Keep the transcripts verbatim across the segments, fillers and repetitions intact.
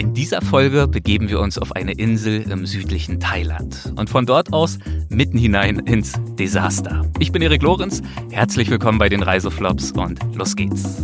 In dieser Folge begeben wir uns auf eine Insel im südlichen Thailand und von dort aus mitten hinein ins Desaster. Ich bin Erik Lorenz, herzlich willkommen bei den Reiseflops und los geht's.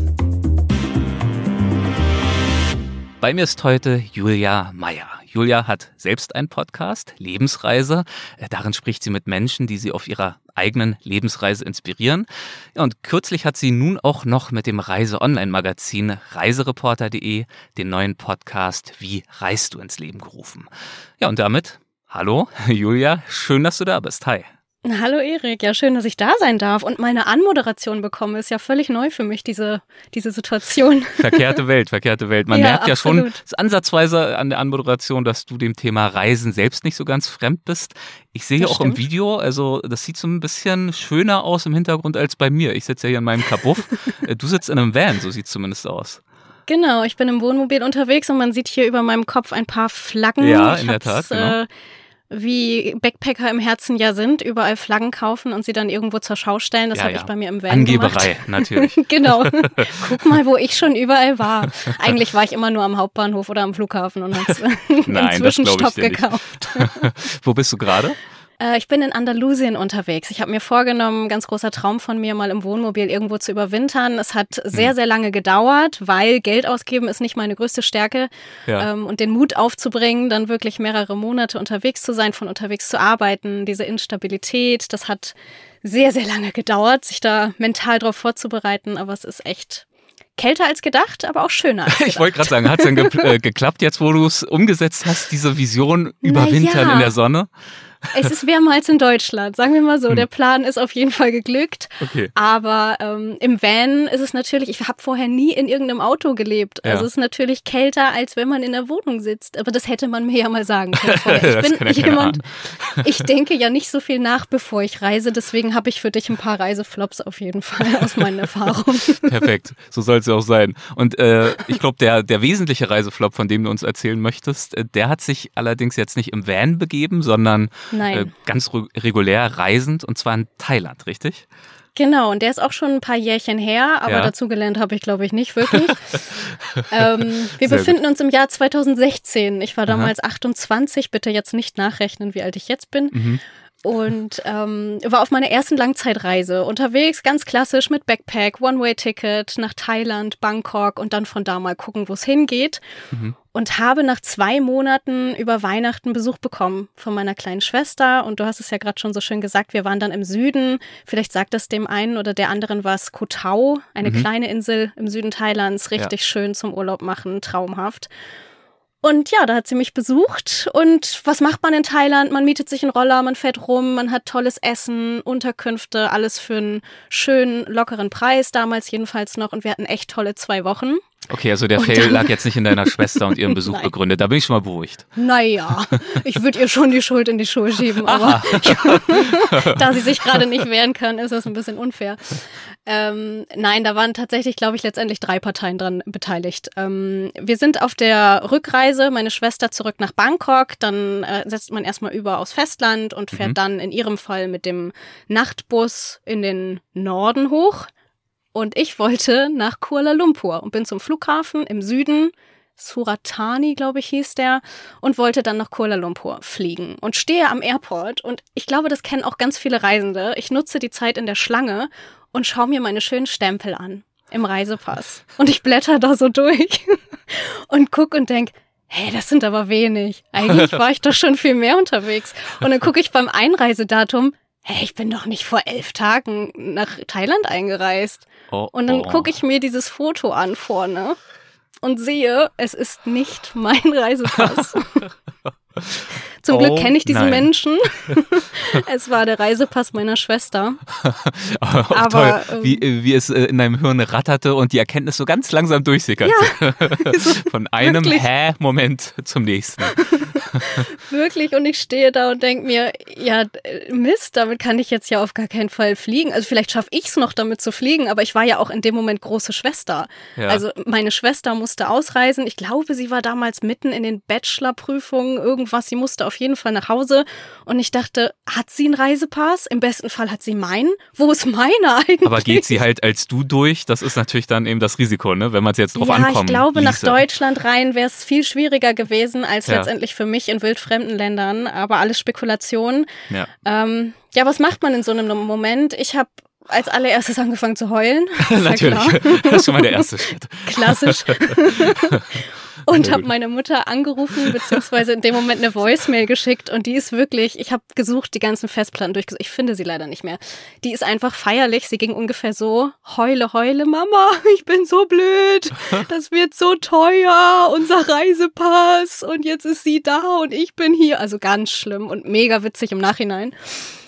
Bei mir ist heute Julia Meyer. Julia hat selbst einen Podcast, Lebensreise. Darin spricht sie mit Menschen, die sie auf ihrer eigenen Lebensreise inspirieren. Und kürzlich hat sie nun auch noch mit dem Reise-Online-Magazin reisereporter punkt de den neuen Podcast Wie reist du ins Leben gerufen. Ja, und damit, hallo Julia, schön, dass du da bist. Hi. Hallo Erik, ja schön, dass ich da sein darf und meine Anmoderation bekomme. Ist ja völlig neu für mich, diese, diese Situation. Verkehrte Welt, verkehrte Welt. Man ja, merkt ja absolut. schon ansatzweise an der Anmoderation, dass du dem Thema Reisen selbst nicht so ganz fremd bist. Ich sehe Das auch stimmt. im Video, also das sieht so ein bisschen schöner aus im Hintergrund als bei mir. Ich sitze ja hier in meinem Kabuff. Du sitzt in einem Van, so sieht es zumindest aus. Genau, ich bin im Wohnmobil unterwegs und man sieht hier über meinem Kopf ein paar Flaggen. Ja, ich in der Tat, genau. Äh, wie Backpacker im Herzen ja sind, überall Flaggen kaufen und sie dann irgendwo zur Schau stellen. Das Ja, habe ja. ich bei mir im Van Angeberei, gemacht. natürlich. Genau. Guck mal, wo ich schon überall war. Eigentlich war ich immer nur am Hauptbahnhof oder am Flughafen und habe es im Nein, das glaub ich Zwischenstopp dir nicht. gekauft. Wo bist du gerade? Äh, ich bin in Andalusien unterwegs. Ich habe mir vorgenommen, ganz großer Traum von mir, mal im Wohnmobil irgendwo zu überwintern. Es hat sehr, sehr lange gedauert, weil Geld ausgeben ist nicht meine größte Stärke. Ja. Ähm, und den Mut aufzubringen, dann wirklich mehrere Monate unterwegs zu sein, von unterwegs zu arbeiten, diese Instabilität, das hat sehr, sehr lange gedauert, sich da mental drauf vorzubereiten. Aber es ist echt kälter als gedacht, aber auch schöner als gedacht. Ich wollte gerade sagen, hat es denn ge äh, geklappt jetzt, wo du es umgesetzt hast, diese Vision überwintern ja. in der Sonne? Es ist wärmer als in Deutschland, sagen wir mal so. Der Plan ist auf jeden Fall geglückt. Okay. Aber ähm, im Van ist es natürlich, ich habe vorher nie in irgendeinem Auto gelebt. Ja. Also es ist natürlich kälter, als wenn man in der Wohnung sitzt. Aber das hätte man mir ja mal sagen können vorher. Das Ich kann bin ja keiner jemand, ich denke ja nicht so viel nach, bevor ich reise. Deswegen habe ich für dich ein paar Reiseflops auf jeden Fall aus meinen Erfahrungen. Perfekt, so soll es ja auch sein. Und äh, ich glaube, der, der wesentliche Reiseflop, von dem du uns erzählen möchtest, äh, der hat sich allerdings jetzt nicht im Van begeben, sondern Nein. äh, ganz re- regulär reisend, und zwar in Thailand, richtig? Genau, und der ist auch schon ein paar Jährchen her, aber Ja. dazugelernt habe ich, glaube ich, nicht wirklich. ähm, wir Sehr befinden uns im Jahr zweitausendsechzehn. Ich war Aha. damals achtundzwanzig, bitte jetzt nicht nachrechnen, wie alt ich jetzt bin. Mhm. Und ähm, war auf meiner ersten Langzeitreise unterwegs, ganz klassisch mit Backpack, One-Way-Ticket nach Thailand, Bangkok und dann von da mal gucken, wo es hingeht. Mhm. Und habe nach zwei Monaten über Weihnachten Besuch bekommen von meiner kleinen Schwester. Und du hast es ja gerade schon so schön gesagt, wir waren dann im Süden. Vielleicht sagt es dem einen oder der anderen was, Koh Tao, eine Mhm. kleine Insel im Süden Thailands, richtig schön zum Urlaub machen, traumhaft. Und ja, da hat sie mich besucht. Und was macht man in Thailand? Man mietet sich einen Roller, man fährt rum, man hat tolles Essen, Unterkünfte, alles für einen schönen, lockeren Preis, damals jedenfalls noch. Und wir hatten echt tolle zwei Wochen. Okay, also der Und Fail dann- lag jetzt nicht in deiner Schwester und ihrem Besuch Nein. begründet. Da bin ich schon mal beruhigt. Naja, ich würde ihr schon die Schuld in die Schuhe schieben, aber da sie sich gerade nicht wehren kann, ist das ein bisschen unfair. Ähm, nein, da waren tatsächlich, glaube ich, letztendlich drei Parteien dran beteiligt. Ähm, wir sind auf der Rückreise, meine Schwester zurück nach Bangkok, dann äh, setzt man erstmal über aufs Festland und fährt Mhm. dann in ihrem Fall mit dem Nachtbus in den Norden hoch. Und ich wollte nach Kuala Lumpur und bin zum Flughafen im Süden, Suratani, glaube ich, hieß der, und wollte dann nach Kuala Lumpur fliegen und stehe am Airport. Und ich glaube, das kennen auch ganz viele Reisende. Ich nutze die Zeit in der Schlange und schaue mir meine schönen Stempel an im Reisepass. Und ich blätter da so durch und gucke und denke, hey, das sind aber wenig. Eigentlich war ich doch schon viel mehr unterwegs. Und dann gucke ich beim Einreisedatum, hey, ich bin doch nicht vor elf Tagen nach Thailand eingereist. Oh, Und dann oh. gucke ich mir dieses Foto an vorne und sehe, es ist nicht mein Reisepass. Zum Oh, Glück kenne ich diesen nein. Menschen. Es war der Reisepass meiner Schwester. Auch Aber, toll, wie, wie es äh, in deinem Hirn ratterte und die Erkenntnis so ganz langsam durchsickerte. Von einem wirklich. Hä-Moment zum nächsten. Wirklich, und ich stehe da und denke mir, ja, Mist, damit kann ich jetzt ja auf gar keinen Fall fliegen. Also vielleicht schaffe ich es noch, damit zu fliegen, aber ich war ja auch in dem Moment große Schwester. Ja. Also meine Schwester musste ausreisen. Ich glaube, sie war damals mitten in den Bachelorprüfungen, irgendwas. Sie musste auf jeden Fall nach Hause. Und ich dachte, hat sie einen Reisepass? Im besten Fall hat sie meinen. Wo ist meiner eigentlich? Aber geht sie halt als du durch? Das ist natürlich dann eben das Risiko, ne? Wenn man es jetzt drauf ja, ankommt. Ja, ich glaube, nach Deutschland rein wäre es viel schwieriger gewesen als ja. letztendlich für mich in wildfremden Ländern. Aber alles Spekulation. Ja. Ähm, ja, was macht man in so einem Moment? Ich habe als allererstes angefangen zu heulen. Natürlich, das ist schon mal der erste Schritt. Klassisch. Und habe meine Mutter angerufen, beziehungsweise in dem Moment eine Voicemail geschickt. Und die ist wirklich, ich habe gesucht, die ganzen Festplatten durchgesucht. Ich finde sie leider nicht mehr. Die ist einfach feierlich. Sie ging ungefähr so, heule, heule, Mama, ich bin so blöd. Das wird so teuer, unser Reisepass. Und jetzt ist sie da und ich bin hier. Also ganz schlimm und mega witzig im Nachhinein.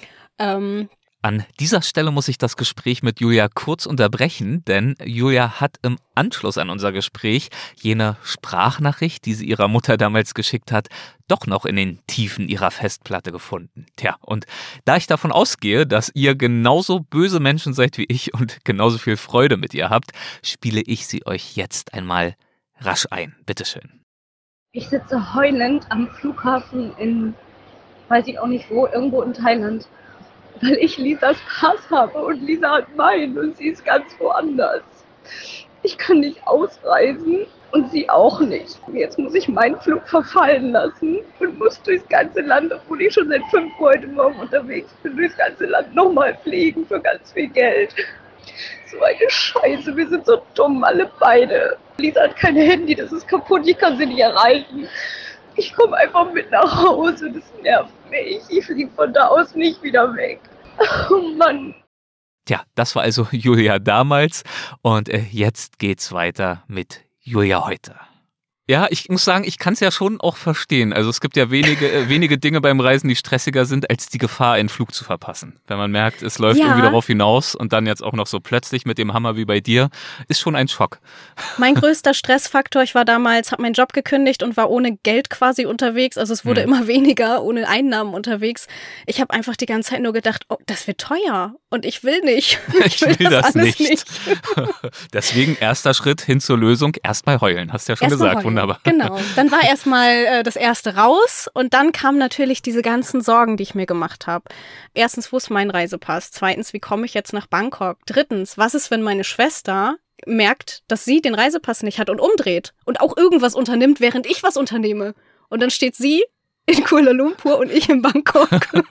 Ähm, An dieser Stelle muss ich das Gespräch mit Julia kurz unterbrechen, denn Julia hat im Anschluss an unser Gespräch jene Sprachnachricht, die sie ihrer Mutter damals geschickt hat, doch noch in den Tiefen ihrer Festplatte gefunden. Tja, und da ich davon ausgehe, dass ihr genauso böse Menschen seid wie ich und genauso viel Freude mit ihr habt, spiele ich sie euch jetzt einmal rasch ein. Bitteschön. Ich sitze heulend am Flughafen in, weiß ich auch nicht wo, irgendwo in Thailand. Weil ich Lisas Pass habe und Lisa hat meinen und sie ist ganz woanders. Ich kann nicht ausreisen und sie auch nicht. Jetzt muss ich meinen Flug verfallen lassen und muss durchs ganze Land, obwohl ich schon seit fünf Uhr heute Morgen unterwegs bin, durchs ganze Land nochmal fliegen für ganz viel Geld. So eine Scheiße, wir sind so dumm, alle beide. Lisa hat kein Handy, das ist kaputt, ich kann sie nicht erreichen. Ich komme einfach mit nach Hause, das nervt mich. Ich fliege von da aus nicht wieder weg. Oh Mann. Tja, das war also Julia damals und äh, jetzt geht's weiter mit Julia heute. Ja, ich muss sagen, ich kann es ja schon auch verstehen. Also es gibt ja wenige, äh, wenige Dinge beim Reisen, die stressiger sind, als die Gefahr, einen Flug zu verpassen. Wenn man merkt, es läuft ja. irgendwie darauf hinaus und dann jetzt auch noch so plötzlich mit dem Hammer wie bei dir, ist schon ein Schock. Mein größter Stressfaktor, ich war damals, habe meinen Job gekündigt und war ohne Geld quasi unterwegs. Also es wurde hm. immer weniger, ohne Einnahmen unterwegs. Ich habe einfach die ganze Zeit nur gedacht, oh, das wird teuer und ich will nicht. Ich will, ich will das, das alles nicht. nicht. Deswegen erster Schritt hin zur Lösung, erstmal heulen, hast du ja schon erst gesagt. Wunderbar. Genau. Dann war erstmal äh, das erste raus und dann kamen natürlich diese ganzen Sorgen, die ich mir gemacht habe. Erstens, wo ist mein Reisepass? Zweitens, wie komme ich jetzt nach Bangkok? Drittens, was ist, wenn meine Schwester merkt, dass sie den Reisepass nicht hat und umdreht und auch irgendwas unternimmt, während ich was unternehme? Und dann steht sie in Kuala Lumpur und ich in Bangkok.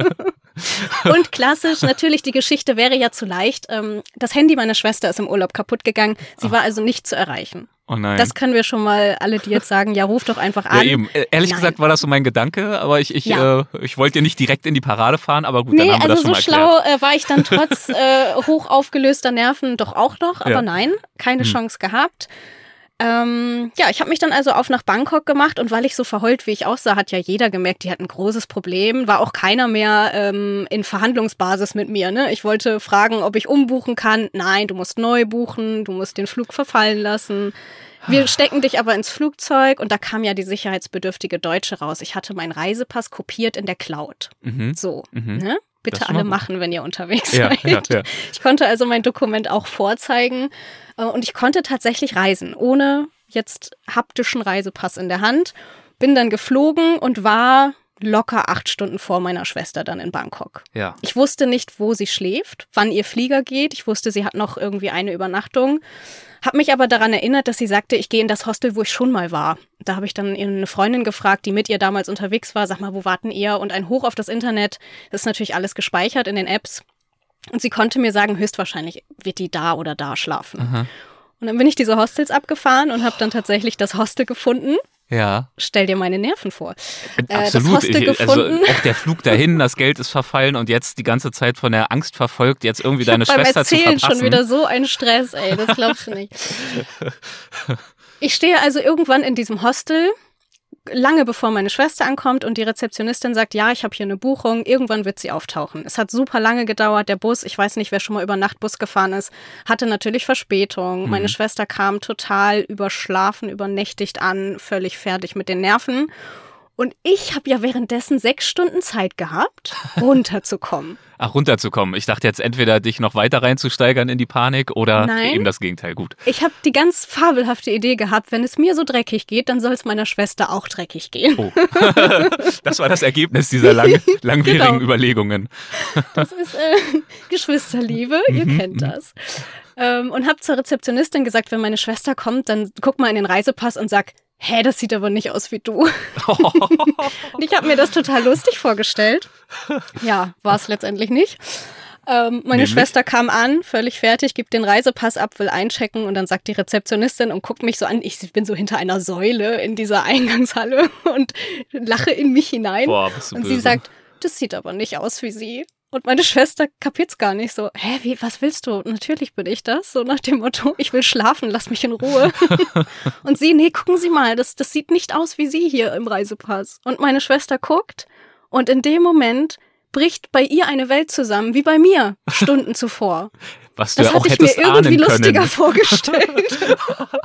Und klassisch, natürlich, die Geschichte wäre ja zu leicht. Ähm, das Handy meiner Schwester ist im Urlaub kaputt gegangen. Sie Ach. war also nicht zu erreichen. Oh nein. Das können wir schon mal alle, die jetzt sagen, ja, ruf doch einfach an. Ja, eben. Ehrlich nein. gesagt war das so mein Gedanke, aber ich, ich, ja. äh, ich wollte ja nicht direkt in die Parade fahren, aber gut, nee, dann haben wir also das schon so mal erklärt. schlau äh, war ich dann trotz äh, hoch aufgelöster Nerven doch auch noch, aber ja. nein, keine hm. Chance gehabt. Ähm, ja, ich habe mich dann also auf nach Bangkok gemacht und weil ich so verheult, wie ich aussah, hat ja jeder gemerkt, die hat ein großes Problem. War auch keiner mehr ähm, in Verhandlungsbasis mit mir. Ne? Ich wollte fragen, ob ich umbuchen kann. Nein, du musst neu buchen, du musst den Flug verfallen lassen. Wir stecken dich aber ins Flugzeug und da kam ja die sicherheitsbedürftige Deutsche raus. Ich hatte meinen Reisepass kopiert in der Cloud. Mhm. So, mhm. ne? Bitte alle machen, wenn ihr unterwegs ja, seid. Ja, ja. Ich konnte also mein Dokument auch vorzeigen und ich konnte tatsächlich reisen, ohne jetzt haptischen Reisepass in der Hand. Bin dann geflogen und war locker acht Stunden vor meiner Schwester dann in Bangkok. Ja. Ich wusste nicht, wo sie schläft, wann ihr Flieger geht. Ich wusste, sie hat noch irgendwie eine Übernachtung. Habe mich aber daran erinnert, dass sie sagte, ich gehe in das Hostel, wo ich schon mal war. Da habe ich dann eine Freundin gefragt, die mit ihr damals unterwegs war. Sag mal, wo warten ihr? Und ein Hoch auf das Internet. Das ist natürlich alles gespeichert in den Apps. Und sie konnte mir sagen, höchstwahrscheinlich wird die da oder da schlafen. Aha. Und dann bin ich diese Hostels abgefahren und habe dann tatsächlich das Hostel gefunden. Ja. Stell dir meine Nerven vor. Absolut. Äh, das Hostel ich, gefunden. Also auch der Flug dahin, das Geld ist verfallen und jetzt die ganze Zeit von der Angst verfolgt, jetzt irgendwie deine ich Schwester beim Erzählen zu verpassen. Schon wieder so ein Stress, ey, das glaubst du nicht. Ich stehe also irgendwann in diesem Hostel, lange bevor meine Schwester ankommt und die Rezeptionistin sagt, ja, ich habe hier eine Buchung, irgendwann wird sie auftauchen. Es hat super lange gedauert, der Bus, ich weiß nicht, wer schon mal über Nachtbus gefahren ist, hatte natürlich Verspätung. Mhm. Meine Schwester kam total überschlafen, übernächtigt an, völlig fertig mit den Nerven. Und ich habe ja währenddessen sechs Stunden Zeit gehabt, runterzukommen. Ach, runterzukommen. Ich dachte jetzt entweder dich noch weiter reinzusteigern in die Panik oder Nein. eben das Gegenteil. Gut. Ich habe die ganz fabelhafte Idee gehabt, wenn es mir so dreckig geht, dann soll es meiner Schwester auch dreckig gehen. Oh. Das war das Ergebnis dieser lang, langwierigen Genau. Überlegungen. Das ist äh, Geschwisterliebe, ihr kennt das. Ähm, und habe zur Rezeptionistin gesagt, wenn meine Schwester kommt, dann guck mal in den Reisepass und sag, hä, das sieht aber nicht aus wie du. Und ich habe mir das total lustig vorgestellt. Ja, war es letztendlich nicht. Ähm, meine Nämlich? Schwester kam an, völlig fertig, gibt den Reisepass ab, will einchecken und dann sagt die Rezeptionistin und guckt mich so an. Ich bin so hinter einer Säule in dieser Eingangshalle und lache in mich hinein. Boah, bist du und böse. sie sagt, das sieht aber nicht aus wie sie. Und meine Schwester kapiert's gar nicht so. Hä, wie, was willst du? Natürlich bin ich das. So nach dem Motto, ich will schlafen, lass mich in Ruhe. Und sie, nee, gucken Sie mal, das, das sieht nicht aus wie Sie hier im Reisepass. Und meine Schwester guckt und in dem Moment bricht bei ihr eine Welt zusammen, wie bei mir, Stunden zuvor. Was du Das ja auch hatte ich mir hättest irgendwie ahnen lustiger können. vorgestellt.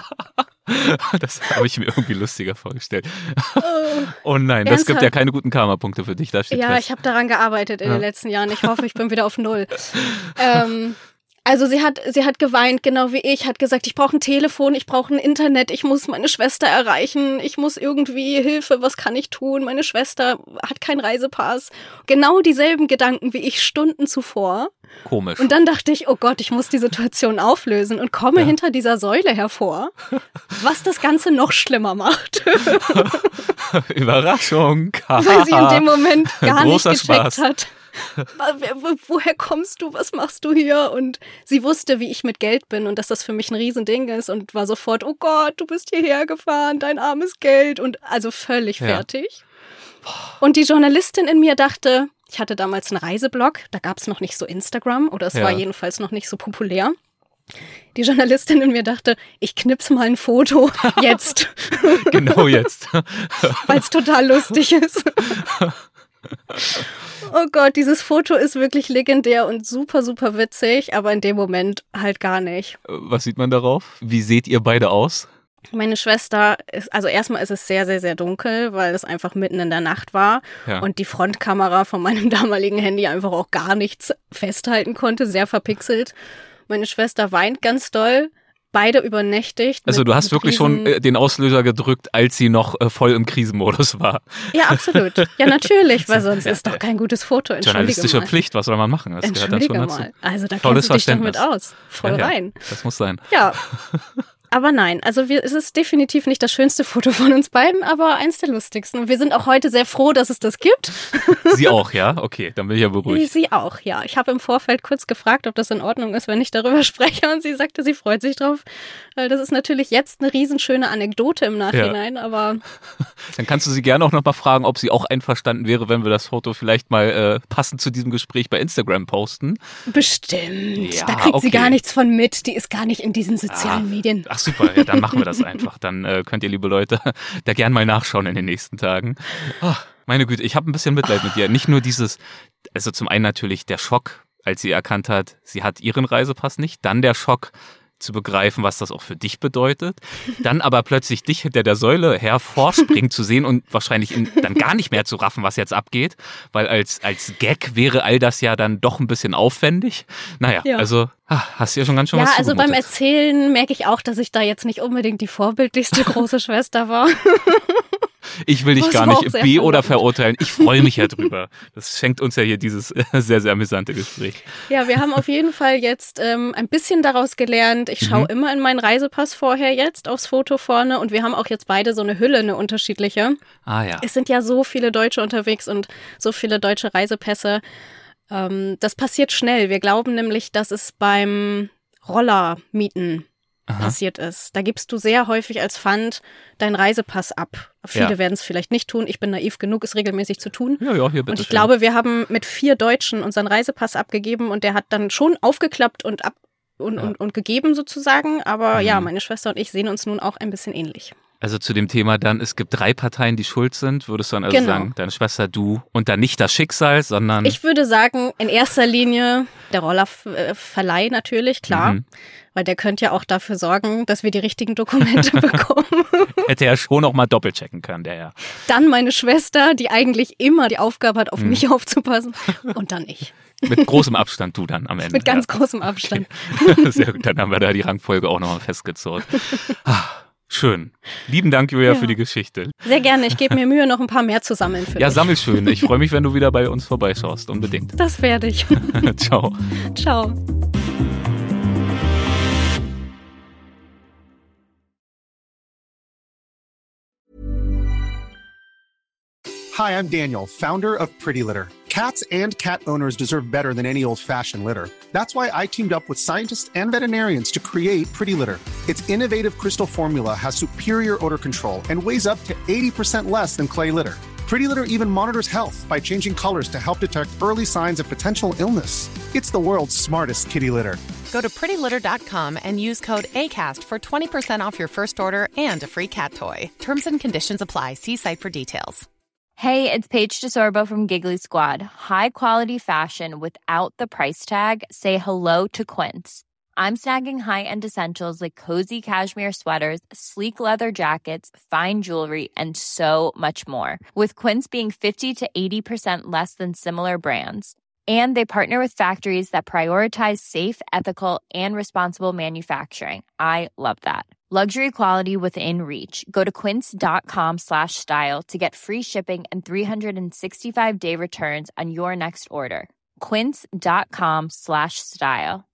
Das habe ich mir irgendwie lustiger vorgestellt. Oh nein, das gibt ja Ernsthaft? keine guten Karma-Punkte für dich, da steht Ja, fest. ich habe daran gearbeitet in Ja. den letzten Jahren. Ich hoffe, ich bin wieder auf Null. ähm, also sie hat, sie hat geweint, genau wie ich, hat gesagt, ich brauche ein Telefon, ich brauche ein Internet, ich muss meine Schwester erreichen, ich muss irgendwie Hilfe, was kann ich tun? Meine Schwester hat keinen Reisepass. Genau dieselben Gedanken wie ich Stunden zuvor. Komisch. Und dann dachte ich, oh Gott, ich muss die Situation auflösen und komme Ja. hinter dieser Säule hervor, was das Ganze noch schlimmer macht. Überraschung. Weil sie in dem Moment gar nicht Großer gecheckt Spaß. hat. Wo- Woher kommst du? Was machst du hier? Und sie wusste, wie ich mit Geld bin und dass das für mich ein Riesending ist und war sofort, oh Gott, du bist hierher gefahren, dein armes Geld und also völlig Ja. fertig. Und die Journalistin in mir dachte, ich hatte damals einen Reiseblog, da gab es noch nicht so Instagram oder es Ja. war jedenfalls noch nicht so populär. Die Journalistin in mir dachte, ich knips mal ein Foto jetzt, Genau jetzt. weil es total lustig ist. Oh Gott, dieses Foto ist wirklich legendär und super, super witzig, aber in dem Moment halt gar nicht. Was sieht man darauf? Wie seht ihr beide aus? Meine Schwester ist, also erstmal ist es sehr, sehr, sehr dunkel, weil es einfach mitten in der Nacht war Ja. und die Frontkamera von meinem damaligen Handy einfach auch gar nichts festhalten konnte, sehr verpixelt. Meine Schwester weint ganz doll, beide übernächtigt. Also mit- du hast mit wirklich riesen- schon äh, den Auslöser gedrückt, als sie noch äh, voll im Krisenmodus war. Ja, absolut. Ja, natürlich, weil sonst Ja, ist doch kein gutes Foto. Entschuldige Journalistische mal. Pflicht, was soll man machen? Das gehört dann Entschuldige schon dazu. mal. Also da Volles kennst du dich doch mit Verständnis. aus. Voll Ja, ja, rein. das muss sein. Ja. Aber nein, also wir, es ist definitiv nicht das schönste Foto von uns beiden, aber eins der lustigsten. Und wir sind auch heute sehr froh, dass es das gibt. Sie auch, ja? Okay, dann bin ich ja beruhigt. Sie auch, ja. Ich habe im Vorfeld kurz gefragt, ob das in Ordnung ist, wenn ich darüber spreche. Und sie sagte, sie freut sich drauf. Weil das ist natürlich jetzt eine riesenschöne Anekdote im Nachhinein, aber Dann kannst du sie gerne auch nochmal fragen, ob sie auch einverstanden wäre, wenn wir das Foto vielleicht mal äh, passend zu diesem Gespräch bei Instagram posten. bestimmt. Ja, da kriegt okay. sie gar nichts von mit. Die ist gar nicht in diesen sozialen Ah, Medien. Ach super, ja, dann machen wir das einfach. Dann äh, könnt ihr, liebe Leute, da gern mal nachschauen in den nächsten Tagen. Oh, meine Güte, ich habe ein bisschen Mitleid mit dir. Nicht nur dieses, also zum einen natürlich der Schock, als sie erkannt hat, sie hat ihren Reisepass nicht. Dann der Schock zu begreifen, was das auch für dich bedeutet. Dann aber plötzlich dich hinter der Säule hervorspringen zu sehen und wahrscheinlich in, dann gar nicht mehr zu raffen, was jetzt abgeht. Weil als, als Gag wäre all das ja dann doch ein bisschen aufwendig. Naja, Ja. also ah, hast du ja schon ganz schön Ja, was also beim zugemutet. Erzählen merke ich auch, dass ich da jetzt nicht unbedingt die vorbildlichste große Schwester war. Ich will dich Das gar war auch nicht sehr be- oder verlockend. verurteilen. Ich freue mich ja drüber. Das schenkt uns ja hier dieses äh, sehr, sehr amüsante Gespräch. Ja, wir haben auf jeden Fall jetzt ähm, ein bisschen daraus gelernt. Ich schaue Mhm. immer in meinen Reisepass vorher jetzt aufs Foto vorne und wir haben auch jetzt beide so eine Hülle, eine unterschiedliche. Ah ja. Es sind ja so viele Deutsche unterwegs und so viele deutsche Reisepässe. Ähm, das passiert schnell. Wir glauben nämlich, dass es beim Rollermieten Aha. passiert ist. Da gibst du sehr häufig als Pfand deinen Reisepass ab. Viele Ja. werden es vielleicht nicht tun. Ich bin naiv genug, es regelmäßig zu tun. Ja, ja, hier bitte. Und ich schön. glaube, wir haben mit vier Deutschen unseren Reisepass abgegeben und der hat dann schon aufgeklappt und ab und, Ja. und, und gegeben sozusagen. Aber Mhm. ja, meine Schwester und ich sehen uns nun auch ein bisschen ähnlich. Also zu dem Thema dann, es gibt drei Parteien, die schuld sind, würdest du dann also Genau. sagen, deine Schwester, du und dann nicht das Schicksal, sondern... Ich würde sagen, in erster Linie der Rollerverleih natürlich, klar. Mhm. Weil der könnte ja auch dafür sorgen, dass wir die richtigen Dokumente bekommen. Hätte er schon auch mal doppelchecken können, der Herr. Dann meine Schwester, die eigentlich immer die Aufgabe hat, auf Mhm. mich aufzupassen. Und dann ich. Mit großem Abstand du dann am Ende. Mit ganz ja. großem Abstand. Okay. Sehr gut, dann haben wir da die Rangfolge auch nochmal festgezurrt. Ah, schön. Lieben Dank, Julia, Ja. für die Geschichte. Sehr gerne. Ich gebe mir Mühe, noch ein paar mehr zu sammeln für Ja, dich. sammel schön. Ich freue mich, wenn du wieder bei uns vorbeischaust. Unbedingt. Das werde ich. Ciao. Ciao. Hi, I'm Daniel, founder of Pretty Litter. Cats and cat owners deserve better than any old-fashioned litter. That's why I teamed up with scientists and veterinarians to create Pretty Litter. Its innovative crystal formula has superior odor control and weighs up to eighty percent less than clay litter. Pretty Litter even monitors health by changing colors to help detect early signs of potential illness. It's the world's smartest kitty litter. Go to pretty litter dot com and use code ACAST for twenty percent off your first order and a free cat toy. Terms and conditions apply. See site for details. Hey, it's Paige DeSorbo from Giggly Squad. High quality fashion without the price tag. Say hello to Quince. I'm snagging high-end essentials like cozy cashmere sweaters, sleek leather jackets, fine jewelry, and so much more. With Quince being fifty to eighty percent less than similar brands. And they partner with factories that prioritize safe, ethical, and responsible manufacturing. I love that. Luxury quality within reach. Go to quince.com slash style to get free shipping and three sixty-five day returns on your next order. Quince.com slash style.